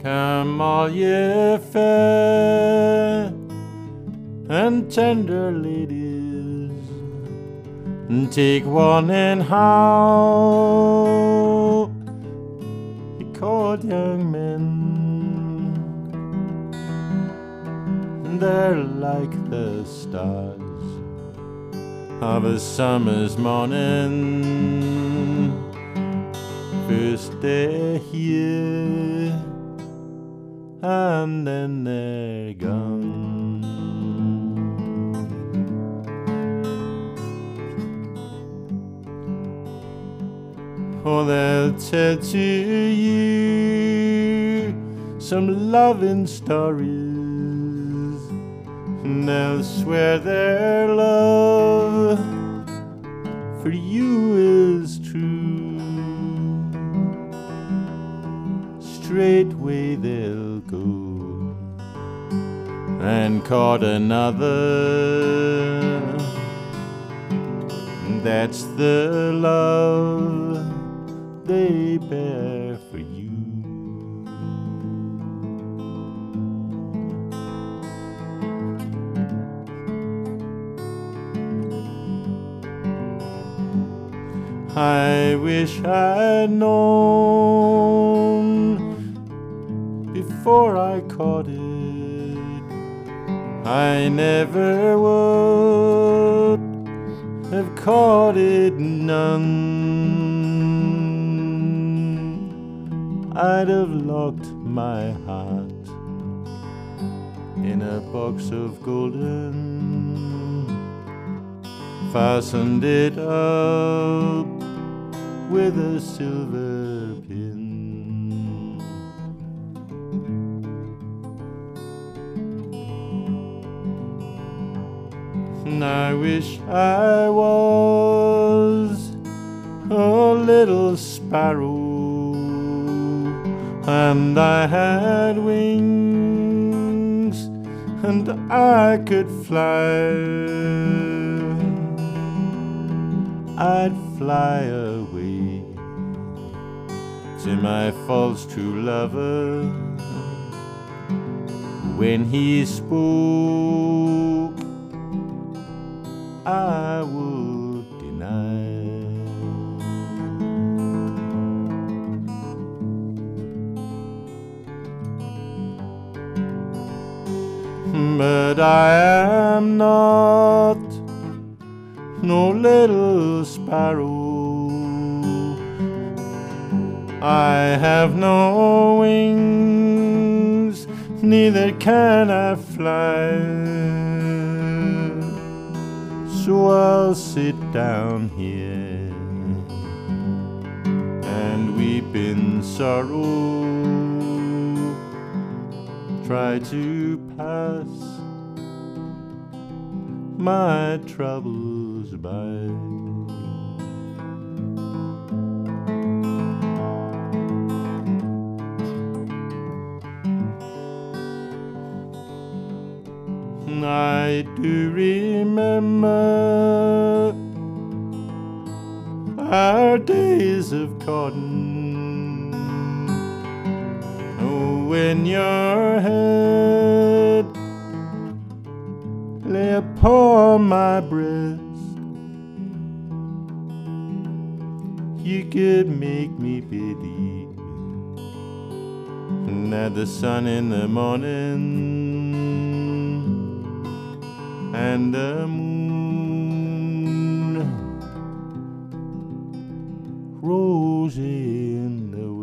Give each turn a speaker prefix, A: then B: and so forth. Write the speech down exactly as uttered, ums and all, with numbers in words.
A: Come all ye fair and tender ladies, and take warning how he caught young men. They're like the stars of a summer's morning. First they're here and then they're gone. Oh, they'll tell to you some loving stories, and they'll swear their love for you is true. Straightway they'll go and court another. That's the love they bear for you. I wish I'd known before I caught it, I never would have caught it none. I'd have locked my heart in a box of golden, fastened it up with a silver pin. And I wish I was a little sparrow, and I had wings, and I could fly. I'd fly away to my false true lover. When he spoke, I would deny. But I am not no little sparrow. I have no wings, neither can I fly. So I'll sit down here and weep in sorrow, try to pass my troubles by. I do remember our days of courting, oh, when your head lay upon my breast, you could make me believe that the sun in the morning and the moon rose in the west.